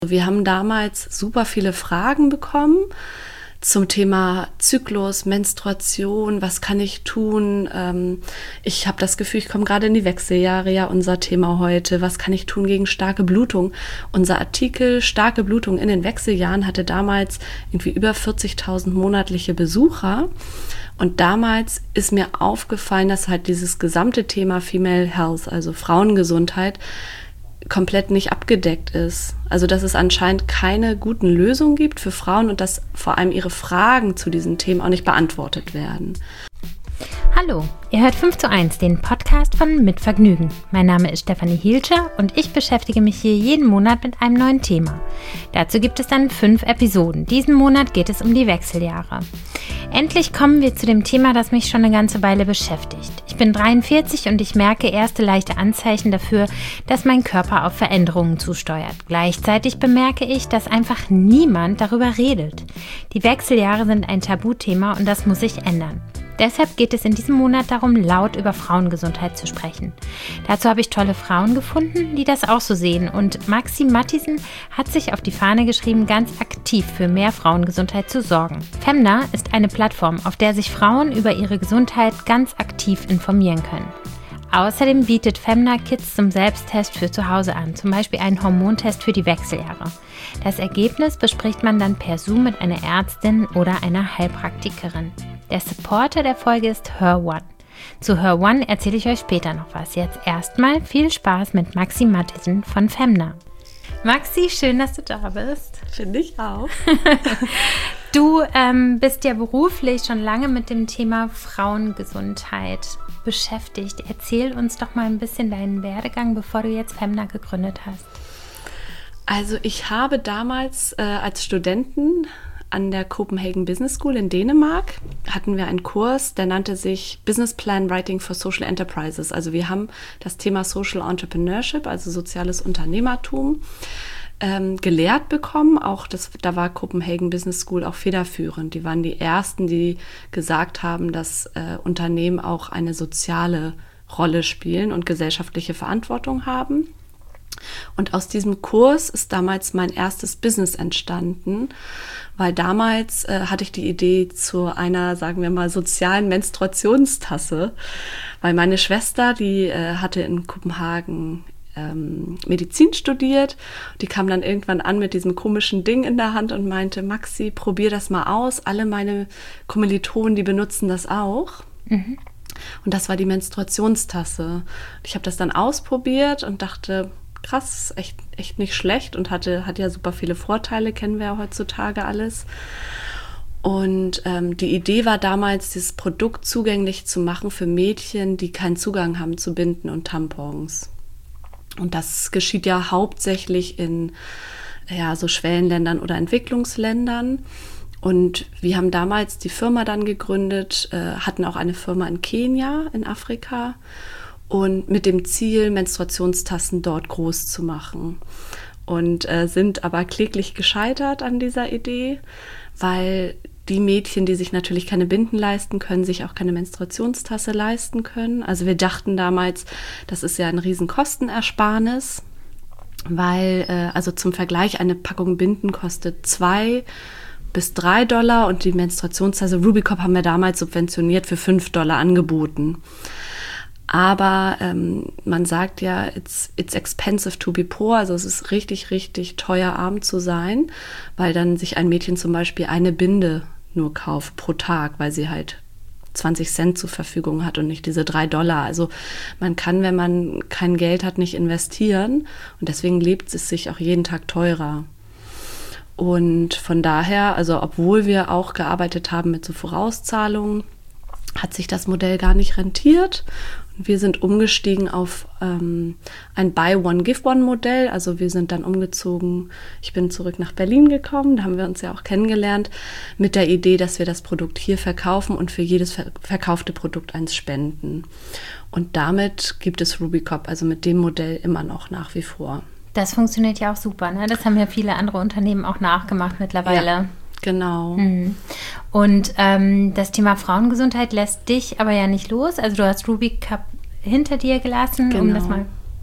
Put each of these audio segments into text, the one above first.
Wir haben damals super viele Fragen bekommen zum Thema Zyklus, Menstruation, was kann ich tun? Ich habe das Gefühl, ich komme gerade in die Wechseljahre, ja, unser Thema heute. Was kann ich tun gegen starke Blutung? Unser Artikel Starke Blutung in den Wechseljahren hatte damals irgendwie über 40.000 monatliche Besucher. Und damals ist mir aufgefallen, dass halt dieses gesamte Thema Female Health, also Frauengesundheit, komplett nicht abgedeckt ist. Also dass es anscheinend keine guten Lösungen gibt für Frauen und dass vor allem ihre Fragen zu diesen Themen auch nicht beantwortet werden. Hallo, ihr hört 5:1, den Podcast von Mit Vergnügen. Mein Name ist Stefanie Hielscher und ich beschäftige mich hier jeden Monat mit einem neuen Thema. Dazu gibt es dann 5 Episoden. Diesen Monat geht es um die Wechseljahre. Endlich kommen wir zu dem Thema, das mich schon eine ganze Weile beschäftigt. Ich bin 43 und ich merke erste leichte Anzeichen dafür, dass mein Körper auf Veränderungen zusteuert. Gleichzeitig bemerke ich, dass einfach niemand darüber redet. Die Wechseljahre sind ein Tabuthema und das muss sich ändern. Deshalb geht es in diesem Monat darum, laut über Frauengesundheit zu sprechen. Dazu habe ich tolle Frauen gefunden, die das auch so sehen. Und Maxi Matthiesen hat sich auf die Fahne geschrieben, ganz aktiv für mehr Frauengesundheit zu sorgen. Femna ist eine Plattform, auf der sich Frauen über ihre Gesundheit ganz aktiv informieren können. Außerdem bietet Femna Kits zum Selbsttest für zu Hause an, zum Beispiel einen Hormontest für die Wechseljahre. Das Ergebnis bespricht man dann per Zoom mit einer Ärztin oder einer Heilpraktikerin. Der Supporter der Folge ist Her1. Zu Her1 erzähle ich euch später noch was. Jetzt erstmal viel Spaß mit Maxi Matthiesen von Femna. Maxi, schön, dass du da bist. Finde ich auch. Du bist ja beruflich schon lange mit dem Thema Frauengesundheit beschäftigt. Erzähl uns doch mal ein bisschen deinen Werdegang, bevor du jetzt Femna gegründet hast. Also ich habe damals als Studentin an der Copenhagen Business School in Dänemark hatten wir einen Kurs, der nannte sich Business Plan Writing for Social Enterprises. Also wir haben das Thema Social Entrepreneurship, also soziales Unternehmertum, gelehrt bekommen. Auch da war Copenhagen Business School auch federführend. Die waren die ersten, die gesagt haben, dass Unternehmen auch eine soziale Rolle spielen und gesellschaftliche Verantwortung haben. Und aus diesem Kurs ist damals mein erstes Business entstanden, weil damals hatte ich die Idee zu einer, sagen wir mal, sozialen Menstruationstasse, weil meine Schwester, die hatte in Kopenhagen Medizin studiert, die kam dann irgendwann an mit diesem komischen Ding in der Hand und meinte, Maxi, probier das mal aus, alle meine Kommilitonen, die benutzen das auch. Mhm. Und das war die Menstruationstasse. Ich habe das dann ausprobiert und dachte, krass, echt nicht schlecht und hat ja super viele Vorteile, kennen wir ja heutzutage alles. Und die Idee war damals, dieses Produkt zugänglich zu machen für Mädchen, die keinen Zugang haben zu Binden und Tampons. Und das geschieht ja hauptsächlich in so Schwellenländern oder Entwicklungsländern. Und wir haben damals die Firma dann gegründet, hatten auch eine Firma in Kenia, in Afrika, und mit dem Ziel, Menstruationstassen dort groß zu machen. Und sind aber kläglich gescheitert an dieser Idee, weil die Mädchen, die sich natürlich keine Binden leisten können, sich auch keine Menstruationstasse leisten können. Also wir dachten damals, das ist ja ein riesen Kostenersparnis, weil, also zum Vergleich, eine Packung Binden kostet $2 bis $3 und die Menstruationstasse Rubicop haben wir damals subventioniert für $5 angeboten. Aber man sagt ja, it's expensive to be poor, also es ist richtig, richtig teuer, arm zu sein, weil dann sich ein Mädchen zum Beispiel eine Binde nur kauft pro Tag, weil sie halt 20 Cent zur Verfügung hat und nicht diese $3. Also man kann, wenn man kein Geld hat, nicht investieren und deswegen lebt es sich auch jeden Tag teurer. Und von daher, also obwohl wir auch gearbeitet haben mit so Vorauszahlungen, hat sich das Modell gar nicht rentiert. Und wir sind umgestiegen auf ein Buy-One-Give-One-Modell. Also wir sind dann umgezogen. Ich bin zurück nach Berlin gekommen. Da haben wir uns ja auch kennengelernt mit der Idee, dass wir das Produkt hier verkaufen und für jedes verkaufte Produkt eins spenden. Und damit gibt es Rubicop, also mit dem Modell immer noch nach wie vor. Das funktioniert ja auch super, ne? Das haben ja viele andere Unternehmen auch nachgemacht mittlerweile. Ja. Genau. Und das Thema Frauengesundheit lässt dich aber ja nicht los. Also du hast Rubicop hinter dir gelassen, genau. Um das mal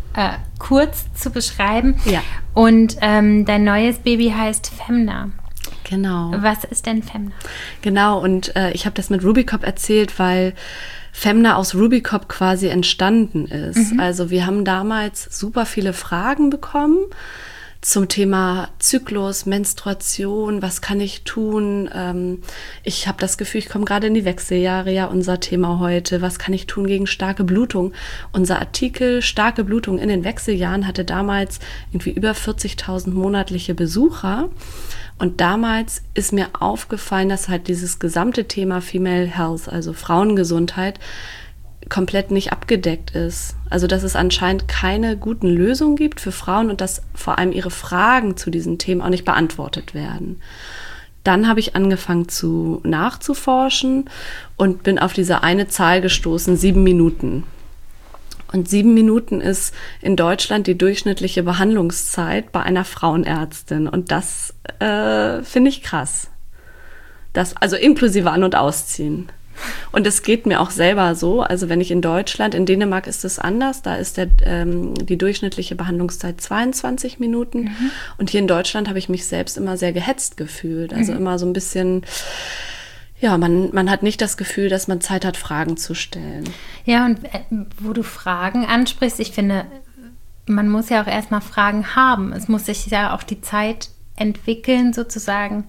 kurz zu beschreiben. Ja. Und dein neues Baby heißt Femna. Genau. Was ist denn Femna? Genau, und ich habe das mit Rubicop erzählt, weil Femna aus Rubicop quasi entstanden ist. Also wir haben damals super viele Fragen bekommen zum Thema Zyklus, Menstruation, was kann ich tun? Ich habe das Gefühl, ich komme gerade in die Wechseljahre, ja, unser Thema heute. Was kann ich tun gegen starke Blutung? Unser Artikel Starke Blutung in den Wechseljahren hatte damals irgendwie über 40.000 monatliche Besucher. Und damals ist mir aufgefallen, dass halt dieses gesamte Thema Female Health, also Frauengesundheit, komplett nicht abgedeckt ist. Also dass es anscheinend keine guten Lösungen gibt für Frauen und dass vor allem ihre Fragen zu diesen Themen auch nicht beantwortet werden. Dann habe ich angefangen nachzuforschen und bin auf diese eine Zahl gestoßen, 7 Minuten. Und 7 Minuten ist in Deutschland die durchschnittliche Behandlungszeit bei einer Frauenärztin. Und das finde ich krass. Also inklusive An- und Ausziehen. Und es geht mir auch selber so. Also wenn ich in Dänemark ist es anders. Da ist die durchschnittliche Behandlungszeit 22 Minuten. Und hier in Deutschland habe ich mich selbst immer sehr gehetzt gefühlt. Also immer so ein bisschen... Ja, man hat nicht das Gefühl, dass man Zeit hat, Fragen zu stellen. Ja, und wo du Fragen ansprichst, ich finde, man muss ja auch erstmal Fragen haben. Es muss sich ja auch die Zeit entwickeln, sozusagen,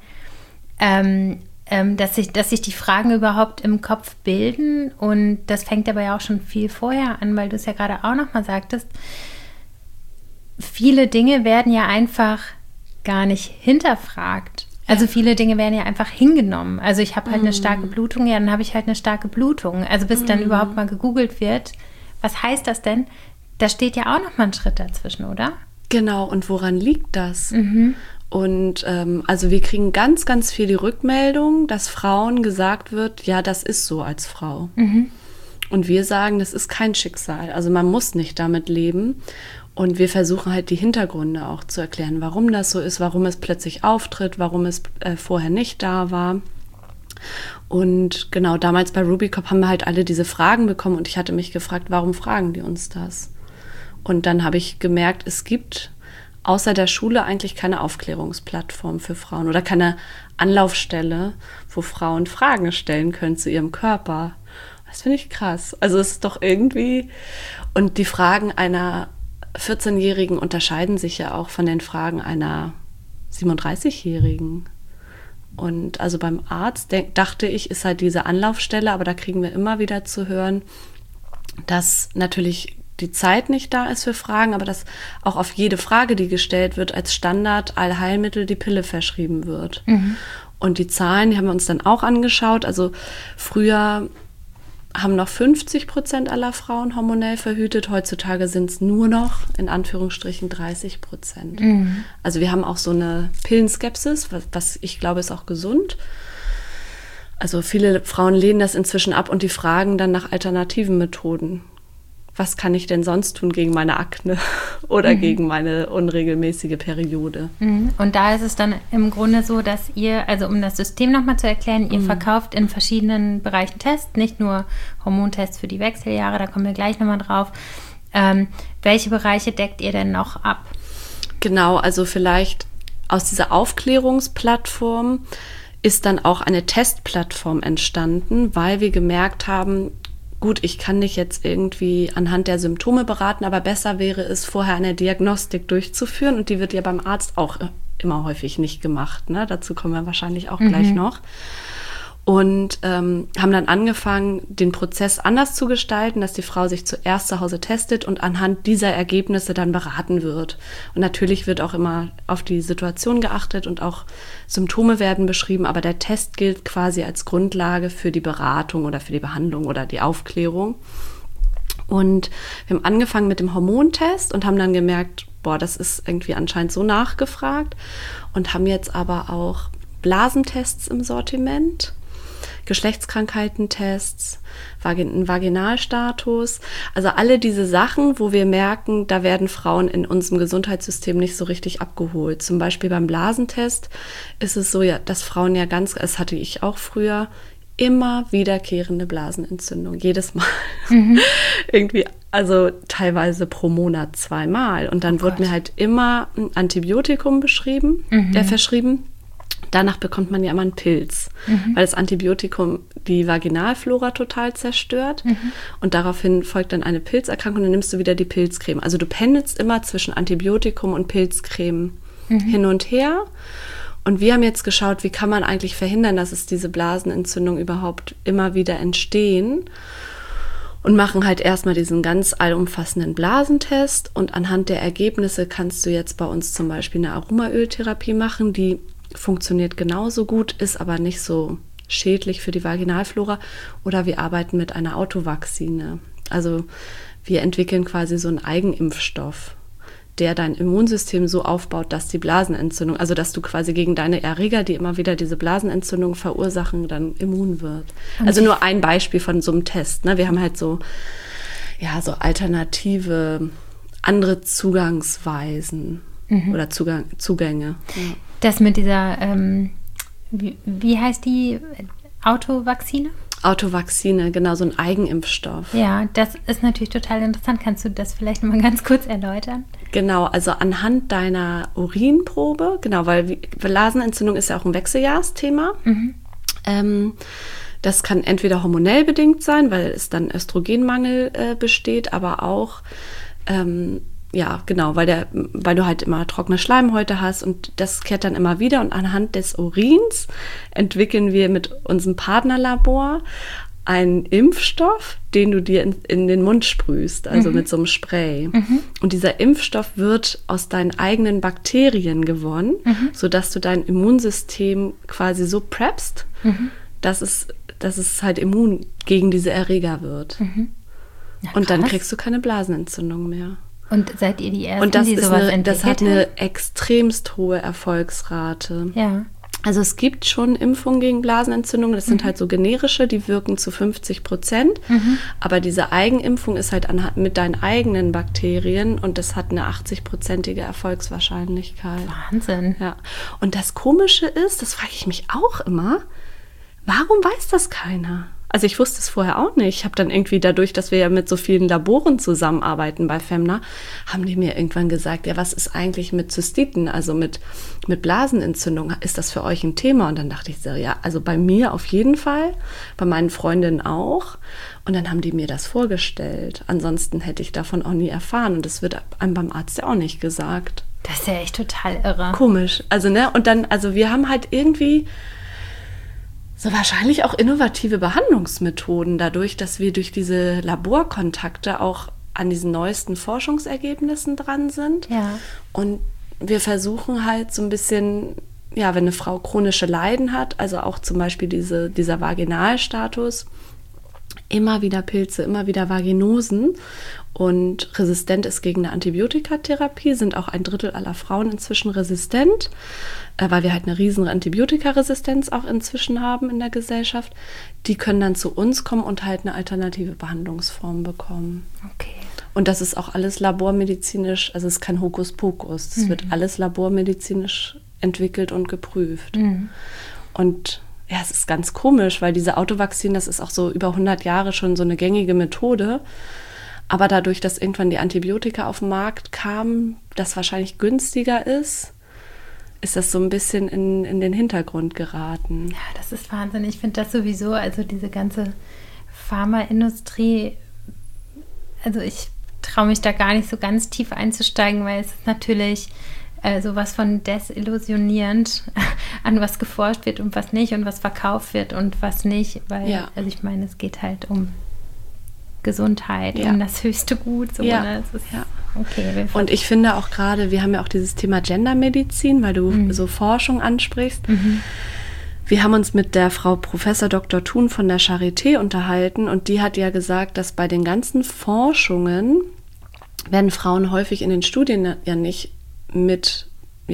dass sich die Fragen überhaupt im Kopf bilden. Und das fängt aber ja auch schon viel vorher an, weil du es ja gerade auch nochmal sagtest. Viele Dinge werden ja einfach gar nicht hinterfragt. Also viele Dinge werden ja einfach hingenommen. Also ich habe halt eine starke Blutung, ja, dann habe ich halt eine starke Blutung. Also bis dann überhaupt mal gegoogelt wird, was heißt das denn? Da steht ja auch noch mal ein Schritt dazwischen, oder? Genau, und woran liegt das? Und also wir kriegen ganz, ganz viel die Rückmeldung, dass Frauen gesagt wird, ja, das ist so als Frau. Und wir sagen, das ist kein Schicksal. Also man muss nicht damit leben. Und wir versuchen halt die Hintergründe auch zu erklären, warum das so ist, warum es plötzlich auftritt, warum es vorher nicht da war. Und genau, damals bei Rubicop haben wir halt alle diese Fragen bekommen und ich hatte mich gefragt, warum fragen die uns das? Und dann habe ich gemerkt, es gibt außer der Schule eigentlich keine Aufklärungsplattform für Frauen oder keine Anlaufstelle, wo Frauen Fragen stellen können zu ihrem Körper. Das finde ich krass. Also es ist doch irgendwie... Und die Fragen einer 14-Jährigen unterscheiden sich ja auch von den Fragen einer 37-Jährigen. Und also beim Arzt dachte ich, ist halt diese Anlaufstelle, aber da kriegen wir immer wieder zu hören, dass natürlich die Zeit nicht da ist für Fragen, aber dass auch auf jede Frage, die gestellt wird, als Standard Allheilmittel die Pille verschrieben wird. Und die Zahlen, die haben wir uns dann auch angeschaut. Also früher haben noch 50% aller Frauen hormonell verhütet. Heutzutage sind es nur noch, in Anführungsstrichen, 30%. Also wir haben auch so eine Pillenskepsis, was ich glaube, ist auch gesund. Also viele Frauen lehnen das inzwischen ab und die fragen dann nach alternativen Methoden. Was kann ich denn sonst tun gegen meine Akne oder gegen meine unregelmäßige Periode? Und da ist es dann im Grunde so, dass ihr, also um das System nochmal zu erklären, ihr verkauft in verschiedenen Bereichen Tests, nicht nur Hormontests für die Wechseljahre, da kommen wir gleich nochmal drauf. Welche Bereiche deckt ihr denn noch ab? Genau, also vielleicht aus dieser Aufklärungsplattform ist dann auch eine Testplattform entstanden, weil wir gemerkt haben, gut, ich kann dich jetzt irgendwie anhand der Symptome beraten, aber besser wäre es, vorher eine Diagnostik durchzuführen. Und die wird ja beim Arzt auch immer häufig nicht gemacht. Ne? Dazu kommen wir wahrscheinlich auch gleich noch. Und haben dann angefangen, den Prozess anders zu gestalten, dass die Frau sich zuerst zu Hause testet und anhand dieser Ergebnisse dann beraten wird. Und natürlich wird auch immer auf die Situation geachtet und auch Symptome werden beschrieben, aber der Test gilt quasi als Grundlage für die Beratung oder für die Behandlung oder die Aufklärung. Und wir haben angefangen mit dem Hormontest und haben dann gemerkt, boah, das ist irgendwie anscheinend so nachgefragt und haben jetzt aber auch Blasentests im Sortiment, Geschlechtskrankheitentests, Vaginalstatus, also alle diese Sachen, wo wir merken, da werden Frauen in unserem Gesundheitssystem nicht so richtig abgeholt. Zum Beispiel beim Blasentest ist es so, ja, dass Frauen ja das hatte ich auch früher, immer wiederkehrende Blasenentzündung, jedes Mal. Irgendwie, also teilweise pro Monat 2-mal. Und dann wird mir halt immer ein Antibiotikum verschrieben. Danach bekommt man ja immer einen Pilz, weil das Antibiotikum die Vaginalflora total zerstört. Und daraufhin folgt dann eine Pilzerkrankung und dann nimmst du wieder die Pilzcreme. Also du pendelst immer zwischen Antibiotikum und Pilzcreme hin und her. Und wir haben jetzt geschaut, wie kann man eigentlich verhindern, dass es diese Blasenentzündung überhaupt immer wieder entstehen. Und machen halt erstmal diesen ganz allumfassenden Blasentest. Und anhand der Ergebnisse kannst du jetzt bei uns zum Beispiel eine Aromaöltherapie machen, die funktioniert genauso gut, ist aber nicht so schädlich für die Vaginalflora. Oder wir arbeiten mit einer Autovaccine. Also wir entwickeln quasi so einen Eigenimpfstoff, der dein Immunsystem so aufbaut, dass die Blasenentzündung, also dass du quasi gegen deine Erreger, die immer wieder diese Blasenentzündung verursachen, dann immun wird. Also nur ein Beispiel von so einem Test. Ne? Wir haben halt so alternative, andere Zugangsweisen oder Zugänge. Ja. Das mit dieser, wie heißt die Autovaccine? Autovaccine, genau, so ein Eigenimpfstoff. Ja, das ist natürlich total interessant. Kannst du das vielleicht mal ganz kurz erläutern? Genau, also anhand deiner Urinprobe, genau, weil Blasenentzündung ist ja auch ein Wechseljahrsthema. Das kann entweder hormonell bedingt sein, weil es dann Östrogenmangel besteht, aber auch weil du halt immer trockene Schleimhäute hast und das kehrt dann immer wieder. Und anhand des Urins entwickeln wir mit unserem Partnerlabor einen Impfstoff, den du dir in den Mund sprühst, also mit so einem Spray. Und dieser Impfstoff wird aus deinen eigenen Bakterien gewonnen, sodass du dein Immunsystem quasi so preppst, dass es halt immun gegen diese Erreger wird. Ja, und dann kriegst du keine Blasenentzündung mehr. Und seid ihr die Ersten, die sowas entwickelt haben? Das hat eine extremst hohe Erfolgsrate. Ja. Also es gibt schon Impfungen gegen Blasenentzündung, das sind halt so generische, die wirken zu 50%. Aber diese Eigenimpfung ist halt mit deinen eigenen Bakterien und das hat eine 80%ige Erfolgswahrscheinlichkeit. Wahnsinn. Ja. Und das Komische ist, das frage ich mich auch immer, warum weiß das keiner? Also ich wusste es vorher auch nicht. Ich habe dann irgendwie dadurch, dass wir ja mit so vielen Laboren zusammenarbeiten bei Femna, haben die mir irgendwann gesagt, ja, was ist eigentlich mit Zystiten, also mit Blasenentzündung? Ist das für euch ein Thema? Und dann dachte ich so, ja, also bei mir auf jeden Fall, bei meinen Freundinnen auch. Und dann haben die mir das vorgestellt. Ansonsten hätte ich davon auch nie erfahren. Und das wird einem beim Arzt ja auch nicht gesagt. Das ist ja echt total irre. Komisch. Also, und dann, also wir haben halt irgendwie so wahrscheinlich auch innovative Behandlungsmethoden, dadurch, dass wir durch diese Laborkontakte auch an diesen neuesten Forschungsergebnissen dran sind. Ja. Und wir versuchen halt so ein bisschen, ja, wenn eine Frau chronische Leiden hat, also auch zum Beispiel dieser Vaginalstatus, immer wieder Pilze, immer wieder Vaginosen und resistent ist gegen eine Antibiotikatherapie, sind auch 1/3 aller Frauen inzwischen resistent, weil wir halt eine riesen Antibiotikaresistenz auch inzwischen haben in der Gesellschaft. Die können dann zu uns kommen und halt eine alternative Behandlungsform bekommen. Okay. Und das ist auch alles labormedizinisch, also es ist kein Hokuspokus, das wird alles labormedizinisch entwickelt und geprüft. Und ja, es ist ganz komisch, weil diese Autovaccine, das ist auch so über 100 Jahre schon so eine gängige Methode. Aber dadurch, dass irgendwann die Antibiotika auf den Markt kamen, das wahrscheinlich günstiger ist das so ein bisschen in den Hintergrund geraten. Ja, das ist Wahnsinn. Ich finde das sowieso, also diese ganze Pharmaindustrie, also ich traue mich da gar nicht so ganz tief einzusteigen, weil es ist natürlich sowas von desillusionierend, an was geforscht wird und was nicht und was verkauft wird und was nicht, weil, also ich meine, es geht halt um Gesundheit, um das höchste Gut. So, ne? Das ist, okay, und ich finde auch gerade, wir haben ja auch dieses Thema Gendermedizin, weil du so Forschung ansprichst. Wir haben uns mit der Frau Professor Dr. Thun von der Charité unterhalten und die hat ja gesagt, dass bei den ganzen Forschungen werden Frauen häufig in den Studien ja nicht mit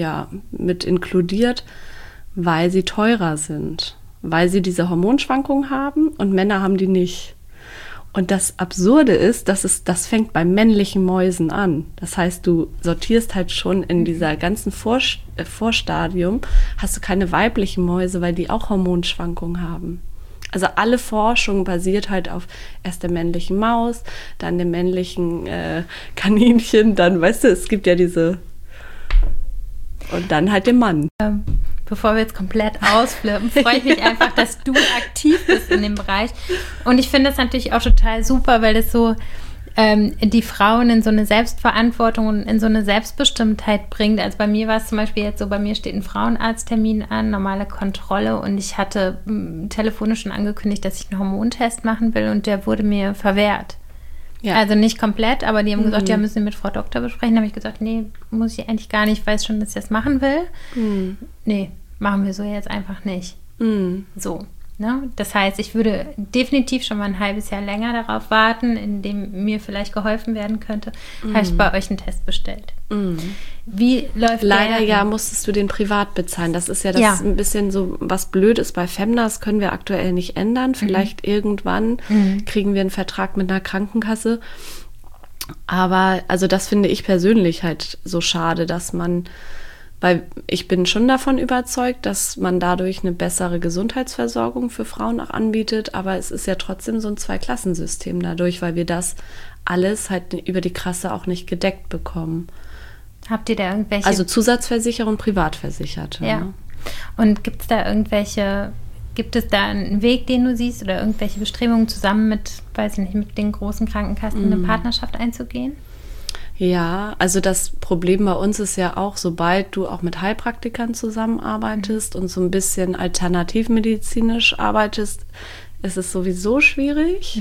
inkludiert, weil sie teurer sind, weil sie diese Hormonschwankungen haben und Männer haben die nicht. Und das Absurde ist, das fängt bei männlichen Mäusen an. Das heißt, du sortierst halt schon in dieser ganzen Vorstadium, hast du keine weiblichen Mäuse, weil die auch Hormonschwankungen haben. Also alle Forschung basiert halt auf erst der männlichen Maus, dann dem männlichen Kaninchen, dann, weißt du, es gibt ja diese... Und dann halt dem Mann. Bevor wir jetzt komplett ausflippen, freue ich mich einfach, dass du aktiv bist in dem Bereich. Und ich finde das natürlich auch total super, weil das so die Frauen in so eine Selbstverantwortung und in so eine Selbstbestimmtheit bringt. Also bei mir war es zum Beispiel jetzt so, bei mir steht ein Frauenarzttermin an, normale Kontrolle, und ich hatte telefonisch schon angekündigt, dass ich einen Hormontest machen will, und der wurde mir verwehrt. Ja. Also nicht komplett, aber die haben gesagt, ja, müssen wir mit Frau Doktor besprechen. Da habe ich gesagt, nee, muss ich eigentlich gar nicht, ich weiß schon, dass ich das machen will. Nee, machen wir so jetzt einfach nicht. So, ne? Das heißt, ich würde definitiv schon mal ein halbes Jahr länger darauf warten, in dem mir vielleicht geholfen werden könnte. Habe ich bei euch einen Test bestellt. Wie läuft Leider ja, musstest du den privat bezahlen. Das ist ja das ein bisschen so, was blöd ist bei Femna, das können wir aktuell nicht ändern. Vielleicht irgendwann kriegen wir einen Vertrag mit einer Krankenkasse. Aber also das finde ich persönlich halt so schade, dass man, weil ich bin schon davon überzeugt, dass man dadurch eine bessere Gesundheitsversorgung für Frauen auch anbietet, aber es ist ja trotzdem so ein Zweiklassensystem dadurch, weil wir das alles halt über die Kasse auch nicht gedeckt bekommen. Habt ihr da irgendwelche... Also Zusatzversicherung, Privatversicherte. Ja. Ne? Und gibt es da einen Weg, den du siehst, oder irgendwelche Bestrebungen, zusammen mit, weiß ich nicht, mit den großen Krankenkassen eine Partnerschaft einzugehen? Ja, also das Problem bei uns ist ja auch, sobald du auch mit Heilpraktikern zusammenarbeitest und so ein bisschen alternativmedizinisch arbeitest, ist es sowieso schwierig.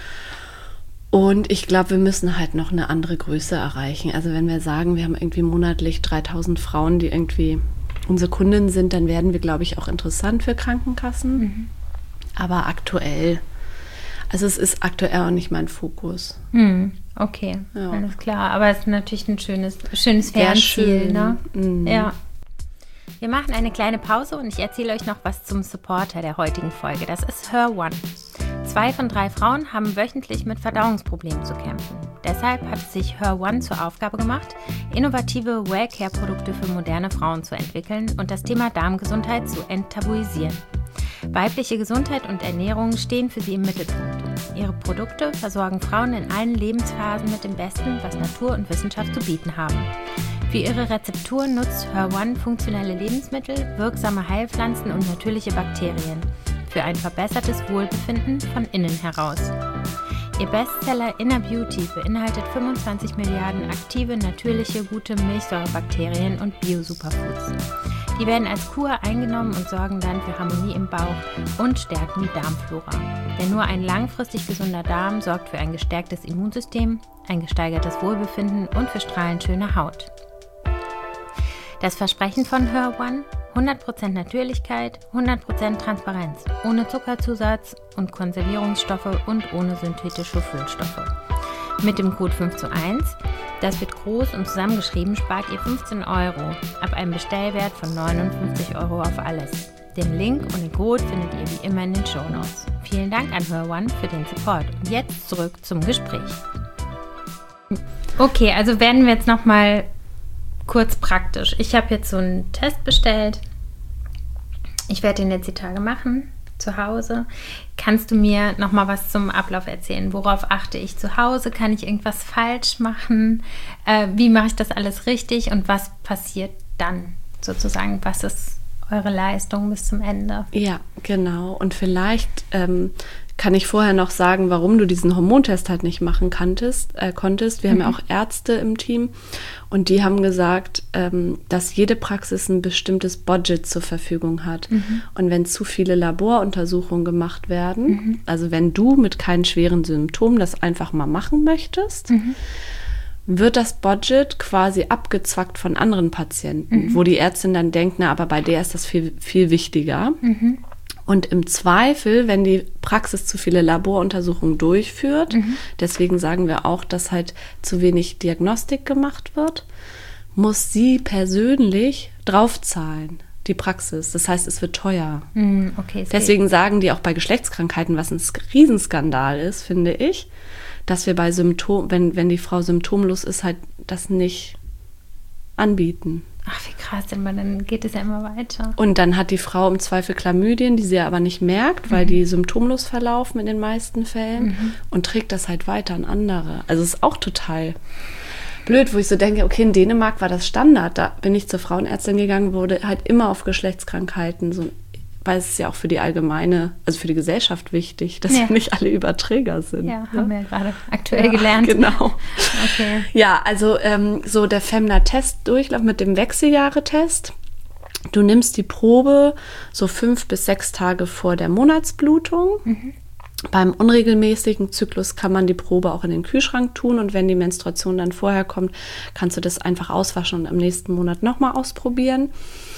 Und ich glaube, wir müssen halt noch eine andere Größe erreichen. Also wenn wir sagen, wir haben irgendwie monatlich 3000 Frauen, die irgendwie unsere Kunden sind, dann werden wir, glaube ich, auch interessant für Krankenkassen. Aber aktuell, also es ist aktuell auch nicht mein Fokus. Okay, alles klar. Aber es ist natürlich ein schönes Fernziel, ne? Ja. Wir machen eine kleine Pause und ich erzähle euch noch was zum Supporter der heutigen Folge. Das ist Her1. 2 von 3 Frauen haben wöchentlich mit Verdauungsproblemen zu kämpfen. Deshalb hat es sich Her1 zur Aufgabe gemacht, innovative Well-Care-Produkte für moderne Frauen zu entwickeln und das Thema Darmgesundheit zu enttabuisieren. Weibliche Gesundheit und Ernährung stehen für sie im Mittelpunkt. Ihre Produkte versorgen Frauen in allen Lebensphasen mit dem Besten, was Natur und Wissenschaft zu bieten haben. Für ihre Rezeptur nutzt Her1 funktionelle Lebensmittel, wirksame Heilpflanzen und natürliche Bakterien für ein verbessertes Wohlbefinden von innen heraus. Ihr Bestseller Inner Beauty beinhaltet 25 Milliarden aktive, natürliche, gute Milchsäurebakterien und Bio-Superfoods. Die werden als Kur eingenommen und sorgen dann für Harmonie im Bauch und stärken die Darmflora. Denn nur ein langfristig gesunder Darm sorgt für ein gestärktes Immunsystem, ein gesteigertes Wohlbefinden und für strahlend schöne Haut. Das Versprechen von Her1: 100% Natürlichkeit, 100% Transparenz, ohne Zuckerzusatz und Konservierungsstoffe und ohne synthetische Füllstoffe. Mit dem Code 5:1, das wird groß und zusammengeschrieben, spart ihr 15 € ab einem Bestellwert von 59 € auf alles. Den Link und den Code findet ihr wie immer in den Shownotes. Vielen Dank an Her1 für den Support. Und jetzt zurück zum Gespräch. Okay, also werden wir jetzt nochmal kurz praktisch. Ich habe jetzt so einen Test bestellt. Ich werde den jetzt die Tage machen, zu Hause. Kannst du mir noch mal was zum Ablauf erzählen? Worauf achte ich zu Hause? Kann ich irgendwas falsch machen? Wie mache ich das alles richtig? Und was passiert dann sozusagen? Was ist eure Leistung bis zum Ende? Ja, genau. Und vielleicht kann ich vorher noch sagen, warum du diesen Hormontest halt nicht machen konntest. Wir haben ja auch Ärzte im Team und die haben gesagt, dass jede Praxis ein bestimmtes Budget zur Verfügung hat. Und wenn zu viele Laboruntersuchungen gemacht werden, also wenn du mit keinen schweren Symptomen das einfach mal machen möchtest, wird das Budget quasi abgezwackt von anderen Patienten, wo die Ärztin dann denkt, na, aber bei der ist das viel, viel wichtiger. Und im Zweifel, wenn die Praxis zu viele Laboruntersuchungen durchführt, deswegen sagen wir auch, dass halt zu wenig Diagnostik gemacht wird, muss sie persönlich draufzahlen, die Praxis. Das heißt, es wird teuer. Okay, deswegen sagen die auch bei Geschlechtskrankheiten, was ein Riesenskandal ist, finde ich, dass wir bei wenn die Frau symptomlos ist, halt das nicht anbieten. Ach, wie krass, aber dann geht es ja immer weiter. Und dann hat die Frau im Zweifel Chlamydien, die sie ja aber nicht merkt, weil die symptomlos verlaufen in den meisten Fällen und trägt das halt weiter an andere. Also es ist auch total blöd, wo ich so denke, okay, in Dänemark war das Standard. Da bin ich zur Frauenärztin gegangen, wurde halt immer auf Geschlechtskrankheiten, so, weil es ist ja auch für die allgemeine, also für die Gesellschaft wichtig, dass wir nicht alle Überträger sind. Ja, haben wir ja gerade aktuell gelernt. Genau. Okay. Ja, also so der Femna-Test-Durchlauf mit dem Wechseljahre-Test. Du nimmst die Probe so 5 bis 6 Tage vor der Monatsblutung. Beim unregelmäßigen Zyklus kann man die Probe auch in den Kühlschrank tun und wenn die Menstruation dann vorher kommt, kannst du das einfach auswaschen und im nächsten Monat nochmal ausprobieren.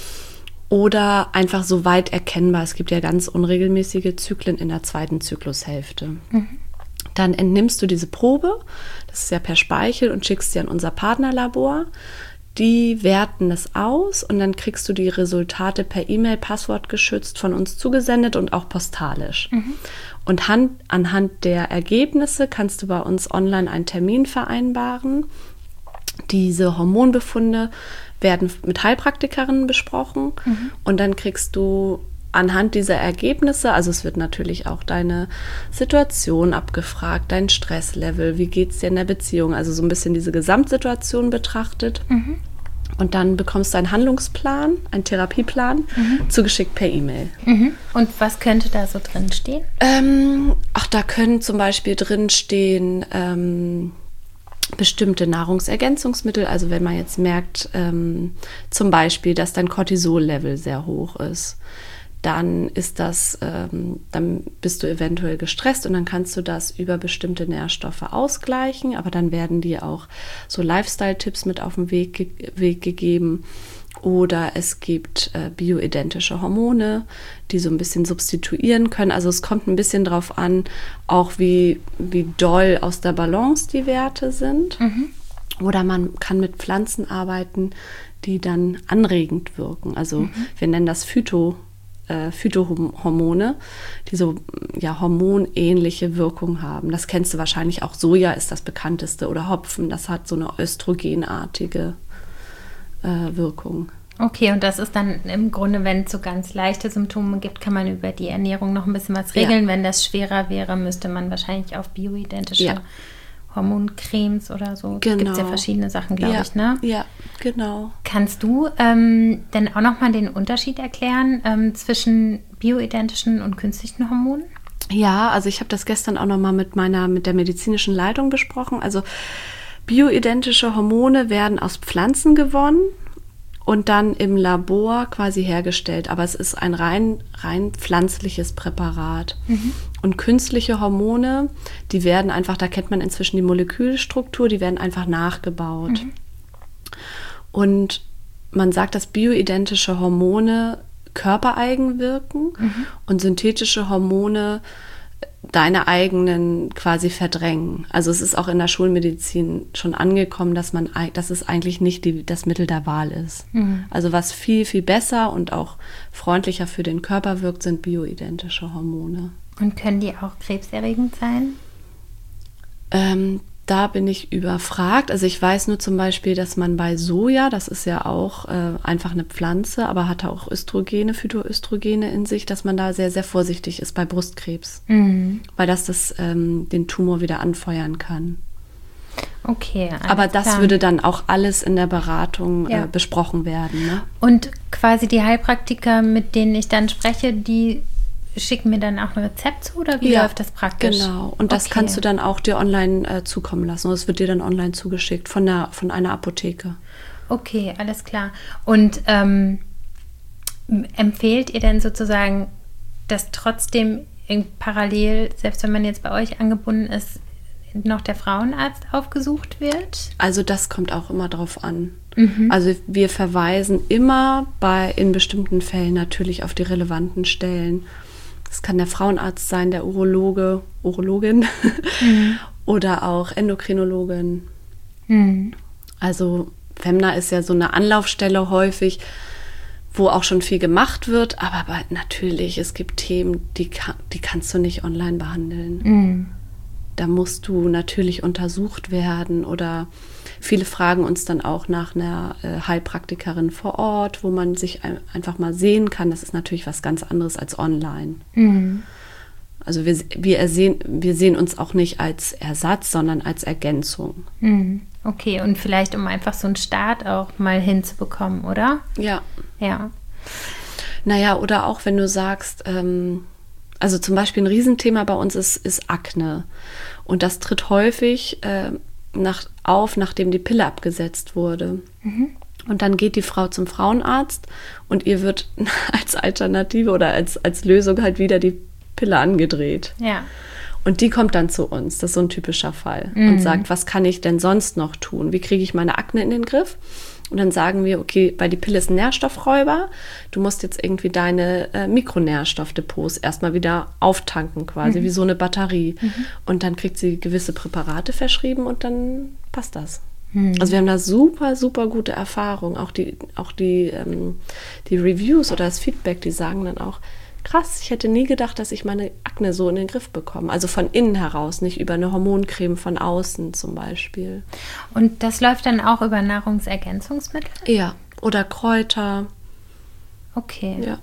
Oder einfach so weit erkennbar. Es gibt ja ganz unregelmäßige Zyklen in der zweiten Zyklushälfte. Dann entnimmst du diese Probe, das ist ja per Speichel, und schickst sie an unser Partnerlabor. Die werten es aus und dann kriegst du die Resultate per E-Mail passwortgeschützt von uns zugesendet und auch postalisch. Und anhand der Ergebnisse kannst du bei uns online einen Termin vereinbaren. Diese Hormonbefunde werden mit Heilpraktikerinnen besprochen und dann kriegst du anhand dieser Ergebnisse, also es wird natürlich auch deine Situation abgefragt, dein Stresslevel, wie geht es dir in der Beziehung, also so ein bisschen diese Gesamtsituation betrachtet. Und dann bekommst du einen Handlungsplan, einen Therapieplan, zugeschickt per E-Mail. Und was könnte da so drin stehen? Da können zum Beispiel drin stehen bestimmte Nahrungsergänzungsmittel, also wenn man jetzt merkt, zum Beispiel, dass dein Cortisol-Level sehr hoch ist, dann dann bist du eventuell gestresst und dann kannst du das über bestimmte Nährstoffe ausgleichen, aber dann werden dir auch so Lifestyle-Tipps mit auf den Weg gegeben. Oder es gibt bioidentische Hormone, die so ein bisschen substituieren können. Also es kommt ein bisschen drauf an, auch wie doll aus der Balance die Werte sind. Oder man kann mit Pflanzen arbeiten, die dann anregend wirken. Also wir nennen das Phytohormone, die so hormonähnliche Wirkung haben. Das kennst du wahrscheinlich auch. Soja ist das bekannteste oder Hopfen. Das hat so eine östrogenartige Wirkung. Okay, und das ist dann im Grunde, wenn es so ganz leichte Symptome gibt, kann man über die Ernährung noch ein bisschen was regeln. Ja. Wenn das schwerer wäre, müsste man wahrscheinlich auf bioidentische Hormoncremes oder so. Genau. Gibt es ja verschiedene Sachen, glaube ich, ne? Ja, genau. Kannst du denn auch nochmal den Unterschied erklären zwischen bioidentischen und künstlichen Hormonen? Ja, also ich habe das gestern auch nochmal mit der medizinischen Leitung besprochen. Also bioidentische Hormone werden aus Pflanzen gewonnen und dann im Labor quasi hergestellt. Aber es ist ein rein pflanzliches Präparat. Und künstliche Hormone, die werden einfach, da kennt man inzwischen die Molekülstruktur, die werden einfach nachgebaut. Und man sagt, dass bioidentische Hormone körpereigen wirken und synthetische Hormone deine eigenen quasi verdrängen. Also es ist auch in der Schulmedizin schon angekommen, dass es eigentlich nicht das Mittel der Wahl ist. Also was viel, viel besser und auch freundlicher für den Körper wirkt, sind bioidentische Hormone. Und können die auch krebserregend sein? Da bin ich überfragt. Also ich weiß nur zum Beispiel, dass man bei Soja, das ist ja auch einfach eine Pflanze, aber hat auch Östrogene, Phytoöstrogene in sich, dass man da sehr, sehr vorsichtig ist bei Brustkrebs, weil das den Tumor wieder anfeuern kann. Okay. Aber das klar. Würde dann auch alles in der Beratung besprochen werden. Ne? Und quasi die Heilpraktiker, mit denen ich dann spreche, die schicken mir dann auch ein Rezept zu oder wie läuft das praktisch? Genau, und das kannst du dann auch dir online zukommen lassen. Das wird dir dann online zugeschickt von einer Apotheke. Okay, alles klar. Und empfehlt ihr denn sozusagen, dass trotzdem parallel, selbst wenn man jetzt bei euch angebunden ist, noch der Frauenarzt aufgesucht wird? Also das kommt auch immer drauf an. Also wir verweisen immer in bestimmten Fällen natürlich auf die relevanten Stellen. Es kann der Frauenarzt sein, der Urologin oder auch Endokrinologin. Also Femna ist ja so eine Anlaufstelle häufig, wo auch schon viel gemacht wird. Aber natürlich, es gibt Themen, die kannst du nicht online behandeln. Da musst du natürlich untersucht werden oder Viele fragen uns dann auch nach einer Heilpraktikerin vor Ort, wo man sich einfach mal sehen kann. Das ist natürlich was ganz anderes als online. Also wir sehen uns auch nicht als Ersatz, sondern als Ergänzung. Okay, und vielleicht um einfach so einen Start auch mal hinzubekommen, oder? Ja. Ja. Naja, oder auch wenn du sagst, also zum Beispiel ein Riesenthema bei uns ist Akne. Und das tritt häufig nachdem die Pille abgesetzt wurde. Und dann geht die Frau zum Frauenarzt und ihr wird als Alternative oder als Lösung halt wieder die Pille angedreht. Ja. Und die kommt dann zu uns, das ist so ein typischer Fall, und sagt, was kann ich denn sonst noch tun? Wie kriege ich meine Akne in den Griff? Und dann sagen wir, okay, weil die Pille ist ein Nährstoffräuber, du musst jetzt irgendwie deine Mikronährstoffdepots erstmal wieder auftanken quasi, wie so eine Batterie. Und dann kriegt sie gewisse Präparate verschrieben und dann passt das. Also wir haben da super, super gute Erfahrungen. Auch die Reviews oder das Feedback, die sagen dann auch, krass, ich hätte nie gedacht, dass ich meine Akne so in den Griff bekomme. Also von innen heraus, nicht über eine Hormoncreme von außen zum Beispiel. Und das läuft dann auch über Nahrungsergänzungsmittel? Ja, oder Kräuter. Okay. Ja.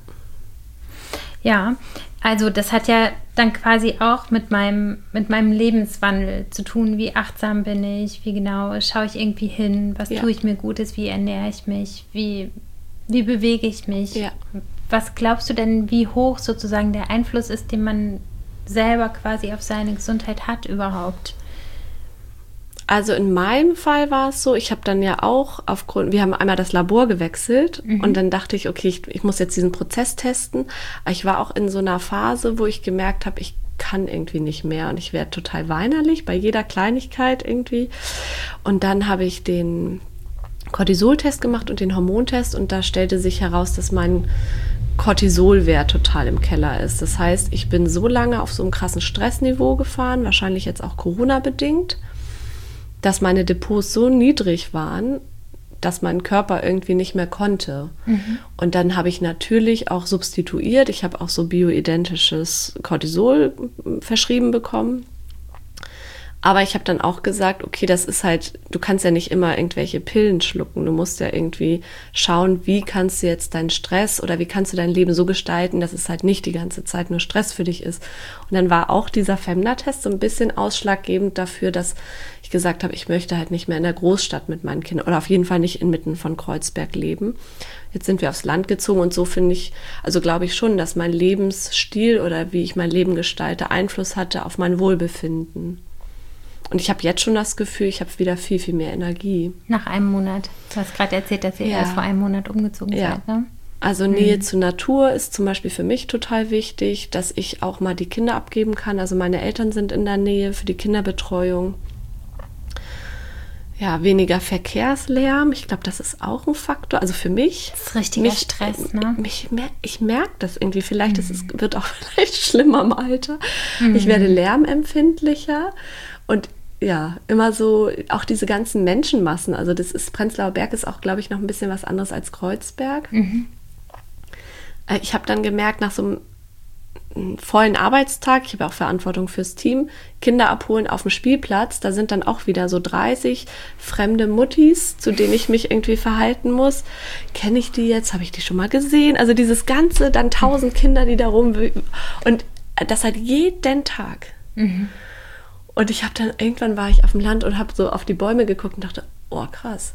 Ja, also das hat ja dann quasi auch mit meinem Lebenswandel zu tun. Wie achtsam bin ich? Wie genau schaue ich irgendwie hin? Was tue ich mir Gutes? Wie ernähre ich mich? Wie bewege ich mich? Ja. Was glaubst du denn, wie hoch sozusagen der Einfluss ist, den man selber quasi auf seine Gesundheit hat überhaupt? Also in meinem Fall war es so, ich habe dann ja auch wir haben einmal das Labor gewechselt und dann dachte ich, okay, ich muss jetzt diesen Prozess testen. Aber ich war auch in so einer Phase, wo ich gemerkt habe, ich kann irgendwie nicht mehr und ich werde total weinerlich bei jeder Kleinigkeit irgendwie. Und dann habe ich den Cortisoltest gemacht und den Hormontest und da stellte sich heraus, dass mein Cortisolwert total im Keller ist. Das heißt, ich bin so lange auf so einem krassen Stressniveau gefahren, wahrscheinlich jetzt auch Corona-bedingt, dass meine Depots so niedrig waren, dass mein Körper irgendwie nicht mehr konnte. Und dann habe ich natürlich auch substituiert. Ich habe auch so bioidentisches Cortisol verschrieben bekommen. Aber ich habe dann auch gesagt, okay, das ist halt, du kannst ja nicht immer irgendwelche Pillen schlucken. Du musst ja irgendwie schauen, wie kannst du jetzt deinen Stress oder wie kannst du dein Leben so gestalten, dass es halt nicht die ganze Zeit nur Stress für dich ist. Und dann war auch dieser Femna-Test so ein bisschen ausschlaggebend dafür, dass ich gesagt habe, ich möchte halt nicht mehr in der Großstadt mit meinen Kindern oder auf jeden Fall nicht inmitten von Kreuzberg leben. Jetzt sind wir aufs Land gezogen und so finde ich, also glaube ich schon, dass mein Lebensstil oder wie ich mein Leben gestalte, Einfluss hatte auf mein Wohlbefinden. Und ich habe jetzt schon das Gefühl, ich habe wieder viel, viel mehr Energie. Nach einem Monat. Du hast gerade erzählt, dass ihr erst vor einem Monat umgezogen seid, ne? Also Nähe zur Natur ist zum Beispiel für mich total wichtig, dass ich auch mal die Kinder abgeben kann. Also meine Eltern sind in der Nähe für die Kinderbetreuung. Ja, weniger Verkehrslärm. Ich glaube, das ist auch ein Faktor. Also für mich. Das ist richtiger Stress, ne? Ich merke das irgendwie. Vielleicht wird auch vielleicht schlimmer im Alter. Ich werde lärmempfindlicher und ja, immer so, auch diese ganzen Menschenmassen, also Prenzlauer Berg ist auch, glaube ich, noch ein bisschen was anderes als Kreuzberg. Ich habe dann gemerkt, nach so einem vollen Arbeitstag, ich habe auch Verantwortung fürs Team, Kinder abholen auf dem Spielplatz, da sind dann auch wieder so 30 fremde Muttis, zu denen ich mich irgendwie verhalten muss. Kenne ich die jetzt? Habe ich die schon mal gesehen? Also dieses Ganze, dann 1000 Kinder, die da rumwühlen und das halt jeden Tag. Und irgendwann war ich auf dem Land und habe so auf die Bäume geguckt und dachte, oh krass,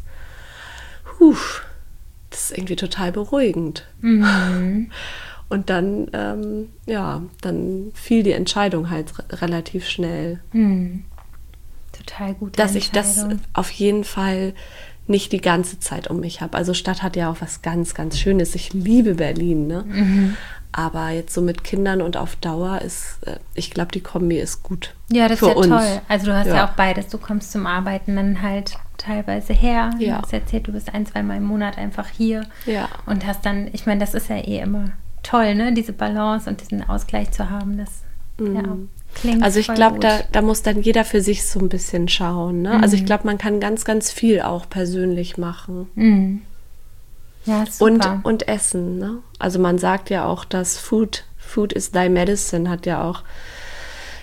das ist irgendwie total beruhigend. Und dann, dann fiel die Entscheidung halt relativ schnell. Total gut. Dass ich das auf jeden Fall nicht die ganze Zeit um mich habe. Also Stadt hat ja auch was ganz, ganz Schönes. Ich liebe Berlin, ne? Aber jetzt so mit Kindern und auf Dauer ich glaube, die Kombi ist gut. Ja, das ist ja uns. toll. Also du hast ja auch beides. Du kommst zum Arbeiten dann halt teilweise her. Ja. Du hast erzählt, du bist 1-2 Mal im Monat einfach hier. Ja. Und hast dann, ich meine, das ist ja immer toll, ne? Diese Balance und diesen Ausgleich zu haben. Das klingt also ich glaube, da muss dann jeder für sich so ein bisschen schauen. Ne? Also ich glaube, man kann ganz, ganz viel auch persönlich machen. Ja, super. Und essen. Ne? Also man sagt ja auch, dass Food is thy medicine, hat ja auch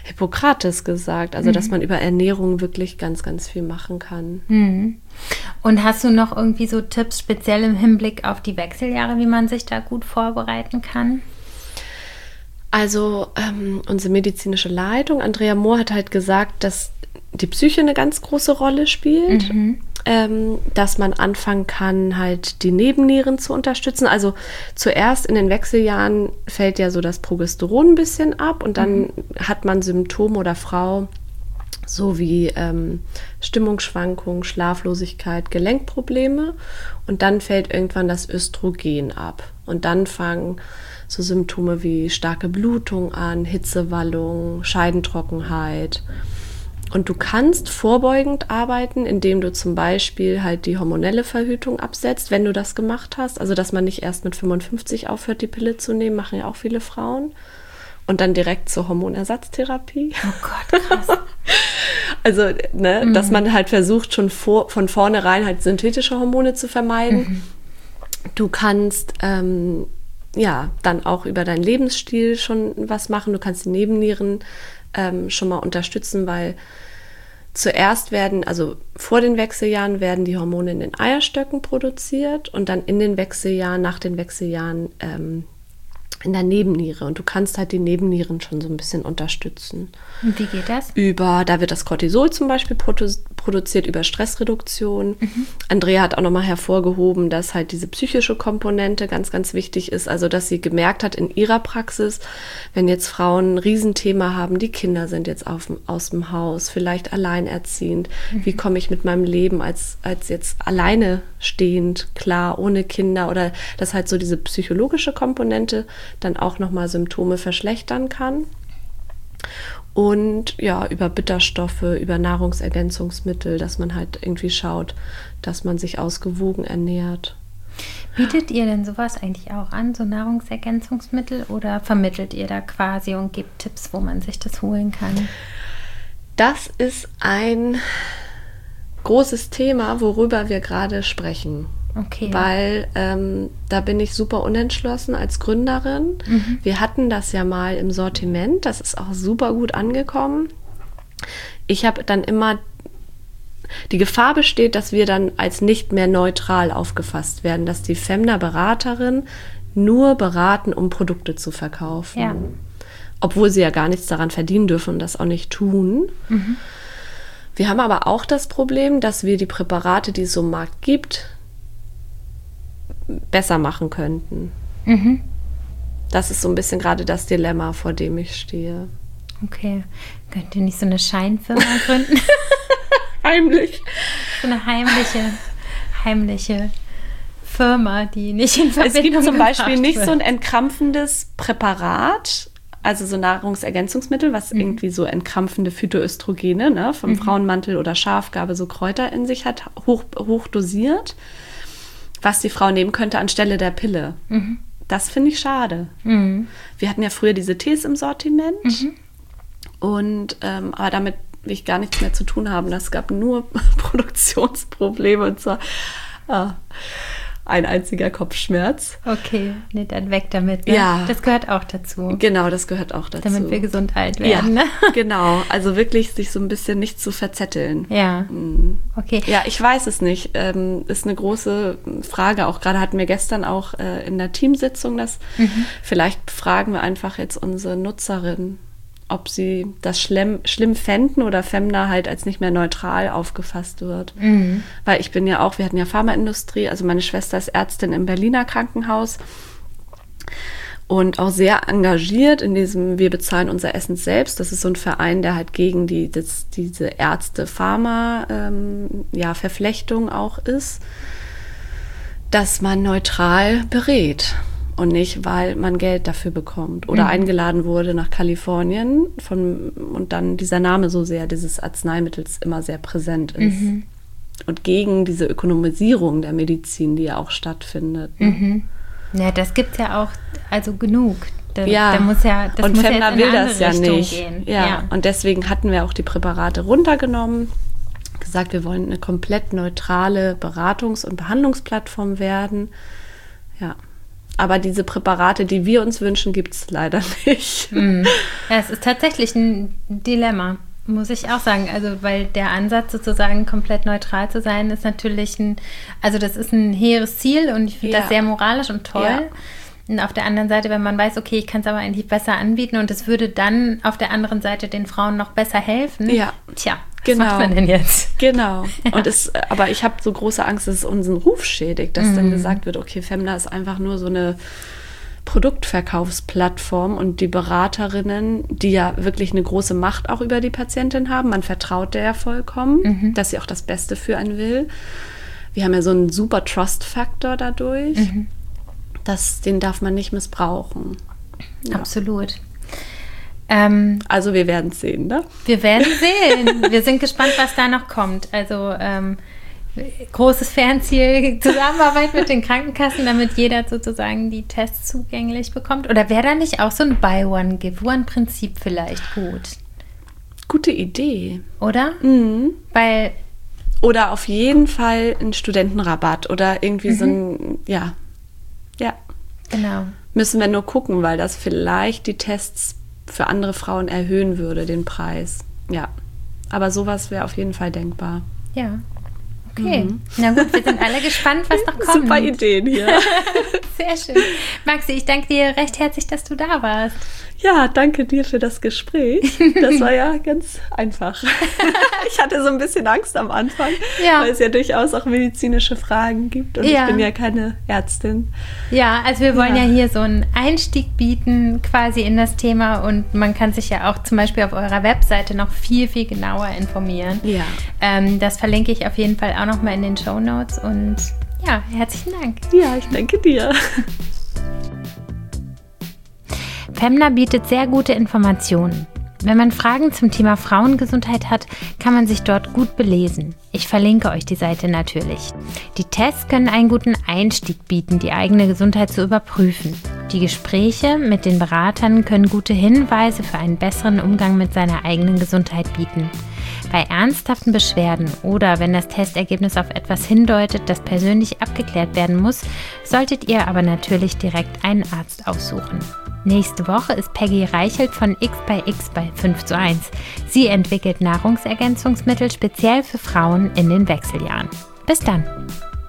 Hippokrates gesagt, also dass man über Ernährung wirklich ganz, ganz viel machen kann. Und hast du noch irgendwie so Tipps, speziell im Hinblick auf die Wechseljahre, wie man sich da gut vorbereiten kann? Also unsere medizinische Leitung, Andrea Mohr, hat halt gesagt, dass die Psyche eine ganz große Rolle spielt, dass man anfangen kann, halt die Nebennieren zu unterstützen. Also zuerst in den Wechseljahren fällt ja so das Progesteron ein bisschen ab und dann hat man Symptome oder Frau so wie Stimmungsschwankungen, Schlaflosigkeit, Gelenkprobleme und dann fällt irgendwann das Östrogen ab und dann fangen so Symptome wie starke Blutung an, Hitzewallung, Scheidentrockenheit. Und du kannst vorbeugend arbeiten, indem du zum Beispiel halt die hormonelle Verhütung absetzt, wenn du das gemacht hast. Also, dass man nicht erst mit 55 aufhört, die Pille zu nehmen, machen ja auch viele Frauen. Und dann direkt zur Hormonersatztherapie. Oh Gott, krass. Also, dass man halt versucht, schon von vornherein halt synthetische Hormone zu vermeiden. Du kannst dann auch über deinen Lebensstil schon was machen. Du kannst die Nebennieren schon mal unterstützen, weil zuerst also vor den Wechseljahren werden die Hormone in den Eierstöcken produziert und dann in den Wechseljahren, nach den Wechseljahren in der Nebenniere. Und du kannst halt die Nebennieren schon so ein bisschen unterstützen. Und wie geht das? Da wird das Cortisol zum Beispiel produziert über Stressreduktion. Andrea hat auch nochmal hervorgehoben, dass halt diese psychische Komponente ganz, ganz wichtig ist. Also, dass sie gemerkt hat in ihrer Praxis, wenn jetzt Frauen ein Riesenthema haben, die Kinder sind jetzt aus dem Haus, vielleicht alleinerziehend. Wie komme ich mit meinem Leben als jetzt alleine stehend klar, ohne Kinder? Oder dass halt so diese psychologische Komponente dann auch nochmal Symptome verschlechtern kann. Und ja, über Bitterstoffe, über Nahrungsergänzungsmittel, dass man halt irgendwie schaut, dass man sich ausgewogen ernährt. Bietet ihr denn sowas eigentlich auch an, so Nahrungsergänzungsmittel, oder vermittelt ihr da quasi und gebt Tipps, wo man sich das holen kann? Das ist ein großes Thema, worüber wir gerade sprechen. Okay. Weil da bin ich super unentschlossen als Gründerin. Wir hatten das ja mal im Sortiment, das ist auch super gut angekommen. Ich habe dann immer, die Gefahr besteht, dass wir dann als nicht mehr neutral aufgefasst werden, dass die Femna-Beraterin nur beraten, um Produkte zu verkaufen. Ja. Obwohl sie ja gar nichts daran verdienen dürfen und das auch nicht tun. Wir haben aber auch das Problem, dass wir die Präparate, die es so im Markt gibt, besser machen könnten. Das ist so ein bisschen gerade das Dilemma, vor dem ich stehe. Okay. Könnt ihr nicht so eine Scheinfirma gründen? Heimlich. So eine heimliche Firma, die nicht in Verbindung Es gibt zum Beispiel nicht wird. so ein entkrampfendes Präparat, also so Nahrungsergänzungsmittel, was irgendwie so entkrampfende Phytoöstrogene, vom Frauenmantel oder Schafgarbe, so Kräuter in sich hat, hoch dosiert, was die Frau nehmen könnte anstelle der Pille. Das finde ich schade. Wir hatten ja früher diese Tees im Sortiment und aber damit will ich gar nichts mehr zu tun haben. Es gab nur Produktionsprobleme und zwar ein einziger Kopfschmerz. Okay, nee, dann weg damit. Ne? Ja. Das gehört auch dazu. Genau, das gehört auch dazu. Damit wir gesund alt werden. Ja, Ne? genau. Also wirklich sich so ein bisschen nicht zu verzetteln. Ja, okay. Ja, ich weiß es nicht. Ist eine große Frage. Auch gerade hatten wir gestern auch in der Teamsitzung das. Vielleicht fragen wir einfach jetzt unsere Nutzerin, ob sie das schlimm fänden oder Femna halt als nicht mehr neutral aufgefasst wird. Weil ich bin ja auch, wir hatten ja Pharmaindustrie, also meine Schwester ist Ärztin im Berliner Krankenhaus und auch sehr engagiert in diesem Wir bezahlen unser Essen selbst. Das ist so ein Verein, der halt gegen diese Ärzte-Pharma-Verflechtung auch ist, dass man neutral berät. Und nicht, weil man Geld dafür bekommt oder eingeladen wurde nach Kalifornien und dann dieser Name so sehr dieses Arzneimittels immer sehr präsent ist. Und gegen diese Ökonomisierung der Medizin, die ja auch stattfindet. Ne? Ja, das gibt es ja auch also genug. Da Und muss ja jetzt Femna in will eine das ja Richtung nicht. gehen. Ja. Und deswegen hatten wir auch die Präparate runtergenommen, gesagt, wir wollen eine komplett neutrale Beratungs- und Behandlungsplattform werden. Ja. Aber diese Präparate, die wir uns wünschen, gibt es leider nicht. Ja, es ist tatsächlich ein Dilemma, muss ich auch sagen. Also, weil der Ansatz sozusagen komplett neutral zu sein, ist natürlich das ist ein hehres Ziel und ich finde das sehr moralisch und toll. Ja. Und auf der anderen Seite, wenn man weiß, okay, ich kann es aber eigentlich besser anbieten und es würde dann auf der anderen Seite den Frauen noch besser helfen. Ja. Tja, was macht man denn jetzt? Genau. Und aber ich habe so große Angst, dass es unseren Ruf schädigt, dass dann gesagt wird, okay, Femna ist einfach nur so eine Produktverkaufsplattform und die Beraterinnen, die ja wirklich eine große Macht auch über die Patientin haben, man vertraut der ja vollkommen, dass sie auch das Beste für einen will. Wir haben ja so einen super Trust-Faktor dadurch. Den darf man nicht missbrauchen. Ja. Absolut. Also wir werden es sehen, ne? Wir werden sehen. Wir sind gespannt, was da noch kommt. Also großes Fernziel, Zusammenarbeit mit den Krankenkassen, damit jeder sozusagen die Tests zugänglich bekommt. Oder wäre da nicht auch so ein Buy-One-Give-One-Prinzip vielleicht gut? Gute Idee. Oder? Oder auf jeden Fall ein Studentenrabatt oder irgendwie so ein, ja. Genau. Müssen wir nur gucken, weil das vielleicht die Tests für andere Frauen erhöhen würde, den Preis. Ja, aber sowas wäre auf jeden Fall denkbar. Ja, okay. Na gut, wir sind alle gespannt, was noch kommt. Super Ideen hier. Sehr schön. Maxi, ich danke dir recht herzlich, dass du da warst. Ja, danke dir für das Gespräch. Das war ja ganz einfach. Ich hatte so ein bisschen Angst am Anfang, weil es ja durchaus auch medizinische Fragen gibt und ich bin ja keine Ärztin. Ja, also wir wollen ja hier so einen Einstieg bieten quasi in das Thema und man kann sich ja auch zum Beispiel auf eurer Webseite noch viel, viel genauer informieren. Ja. Das verlinke ich auf jeden Fall auch nochmal in den Shownotes und ja, herzlichen Dank. Ja, ich danke dir. Femna bietet sehr gute Informationen. Wenn man Fragen zum Thema Frauengesundheit hat, kann man sich dort gut belesen. Ich verlinke euch die Seite natürlich. Die Tests können einen guten Einstieg bieten, die eigene Gesundheit zu überprüfen. Die Gespräche mit den Beratern können gute Hinweise für einen besseren Umgang mit seiner eigenen Gesundheit bieten. Bei ernsthaften Beschwerden oder wenn das Testergebnis auf etwas hindeutet, das persönlich abgeklärt werden muss, solltet ihr aber natürlich direkt einen Arzt aussuchen. Nächste Woche ist Peggy Reichelt von X bei 5:1. Sie entwickelt Nahrungsergänzungsmittel speziell für Frauen in den Wechseljahren. Bis dann!